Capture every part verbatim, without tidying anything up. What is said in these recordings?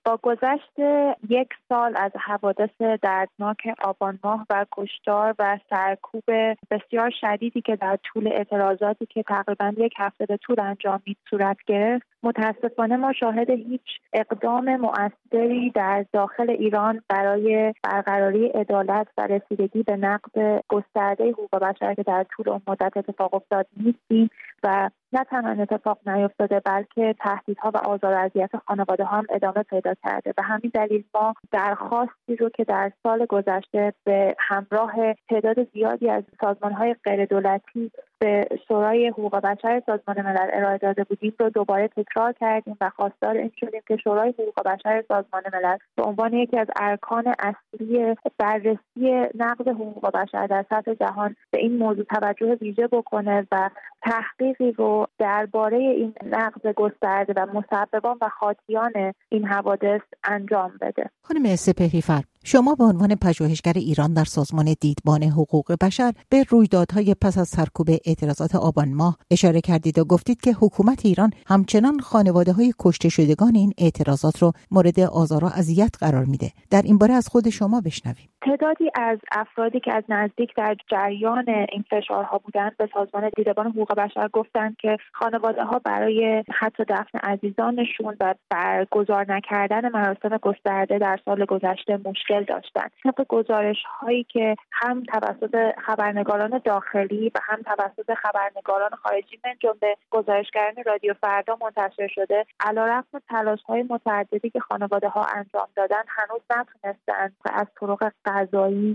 با گذشت یک سال از حوادث دردناک آبان ماه و کشتار و سرکوب بسیار شدیدی که در طول اعتراضاتی که تقریبا یک هفته به طول انجامید صورت گرفت، متاسفانه ما شاهد هیچ اقدام مؤثری در داخل ایران برای برقراری عدالت و رسیدگی به نقض گسترده حقوق بشر که در طول اون مدت اتفاق افتاد نیستیم و نه تنها اتفاق نیفتاده بلکه تهدیدها و آزار و اذیت خانواده ها هم ادامه پیدا کرده. به همین دلیل ما درخواستی رو که در سال گذشته به همراه تعداد زیادی از سازمان‌های غیردولتی به شورای حقوق بشر سازمان ملل ارائه داده بودیم رو دوباره تکرار کردیم و خواستار این شدیم که شورای حقوق بشر سازمان ملل به عنوان یکی از ارکان اصلی بررسی نقض حقوق بشر در سطح جهان به این موضوع توجه ویژه بکنه و تحقیقی رو درباره این نقض گسترده و مسببان و خاطیان این حوادث انجام بده. خانم سپهری‌فر، شما به عنوان پژوهشگر ایران در سازمان دیدبان حقوق بشر به رویدادهای پس از سرکوب اعتراضات آبان ماه اشاره کردید و گفتید که حکومت ایران همچنان خانواده‌های کشته شدگان این اعتراضات رو مورد آزار و اذیت قرار میده. در این باره از خود شما بشنویم. تعدادی از افرادی که از نزدیک در جریان این فشارها بودند به سازمان دیدبان حقوق بشر گفتند که خانواده‌ها برای حتی دفن عزیزانشون و برگزار نکردن مراسم گسترده در سال گذشته مشکل داشتند. طبق گزارش‌هایی که هم توسط خبرنگاران داخلی و هم توسط خبرنگاران خارجی من جمله گزارشگران رادیو فردا منتشر شده، علیرغم تلاش‌های متعددی که خانواده‌ها انجام دادن هنوز نتونستند از طرق قضایی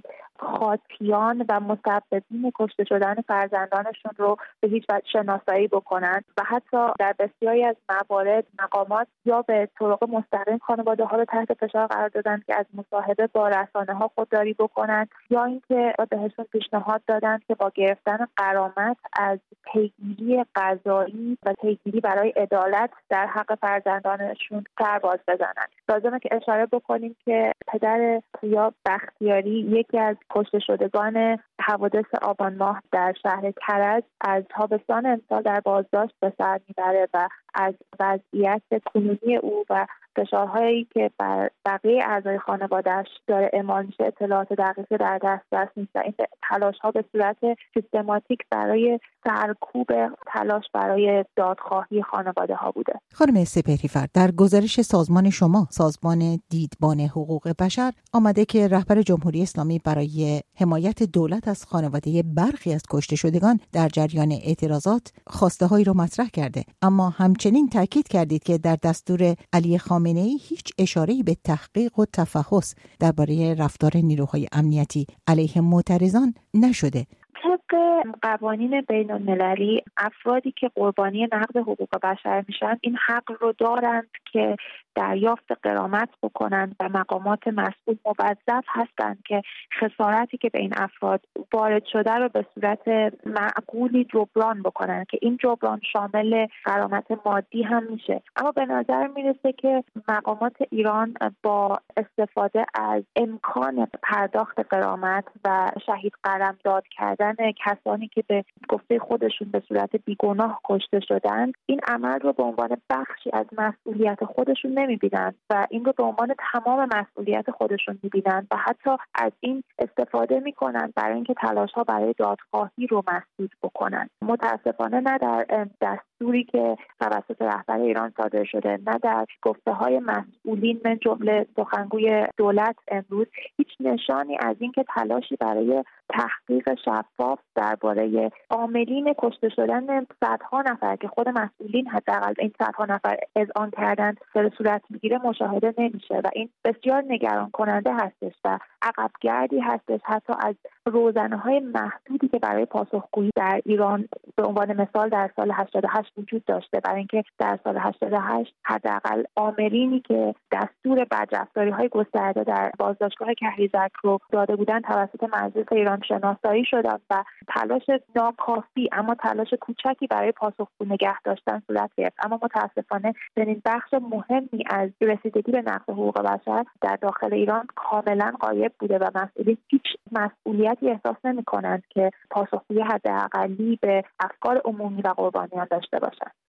خاطیان و مسببین کشته شدن فرزندانشون رو به هیچ وجه شناسایی بکنند و حتی در بسیاری از موارد مقامات یا به طرق مستقیم خانواده ها رو تحت فشار قرار دادند که از مصاحبه با رسانه ها خودداری بکنند یا اینکه بهشون پیشنهاد دادند که با گرفتن غرامت از پیگیری قضایی و پیگیری برای عدالت در حق فرزندانشون سر باز بزنند. لازمه که اشاره بکنیم که پدر پویا بختیاری یکی از کشته شدگان حوادث آبان ماه در شهر کرج از تابستان امسال در بازداشت به سر میبره و از وضعیت کنونی او و فشارهایی که بر بقیه اعضای خانواده‌اش داره اعمال میشه اطلاعات دقیق در دسترس نیست و این تلاش‌ها به صورت سیستماتیک برای سرکوب تلاش برای دادخواهی خانواده‌ها بوده. خانم سپهری‌فر، در گزارش سازمان شما، سازمان دیدبان حقوق بشر، آمده که رهبر جمهوری اسلامی برای حمایت دولت از خانواده برخی از کشته شدگان در جریان اعتراضات خواسته‌هایی را مطرح کرده، اما همچنین تاکید کردید که در دستور علی خامنه‌ای هیچ اشاره‌ای به تحقیق و تفحص درباره رفتار نیروهای امنیتی علیه معترضان نشده. طبق قوانین بین المللی افرادی که قربانی نقض حقوق بشر میشن این حق رو دارند که دریافت غرامت بکنند و مقامات مسئول موظف هستند که خسارتی که به این افراد وارد شده رو به صورت معقولی جبران بکنند که این جبران شامل غرامت مادی هم میشه. اما به نظر میرسه که مقامات ایران با استفاده از امکان پرداخت غرامت و شهید قلمداد کردن کسانی که به گفته خودشون به صورت بیگناه کشته شدند این عمل رو به عنوان بخشی از مسئولیت خودشون نمیبینند و این رو به عنوان تمام مسئولیت خودشون میبینند و حتی از این استفاده میکنند برای اینکه تلاش‌ها برای دادخواهی رو مسدود بکنند. متاسفانه نه در دستوری که توسط رهبر ایران صادر شده نه در گفته‌های مسئولین من جمله سخنگوی دولت امروز هیچ نشانی از اینکه تلاشی برای تحقیق شفاف درباره عاملین کشته شدن صدها نفر که خود مسئولین حداقل این صدها نفر اذعان کردند در صورت میگیره مشاهده نمیشه و این بسیار نگران کننده هستش و عقبگردی هستش حتی از روزنه‌های محدودی که برای پاسخگویی در ایران به عنوان مثال در سال هشتاد و هشت وجود داشته، برای اینکه در سال هشتاد و هشت حداقل عاملینی که دستور بدرفتاری‌های گسترده در بازداشتگاه کهریزک رو داده بودن توسط مجلس ایران شناسایی شدند و تلاش ناکافی اما تلاش کوچکی برای پاسخگو نگه داشتن صورت گرفت. اما متاسفانه چنین بخش مهمی از رسیدگی به نقض حقوق بشر در داخل ایران کاملا غایب بوده و مسئولین هیچ مسئولیتی احساس نمی‌کنند که پاسخگویی حداقلی به افکار عمومی و قربانیان داشته باشند.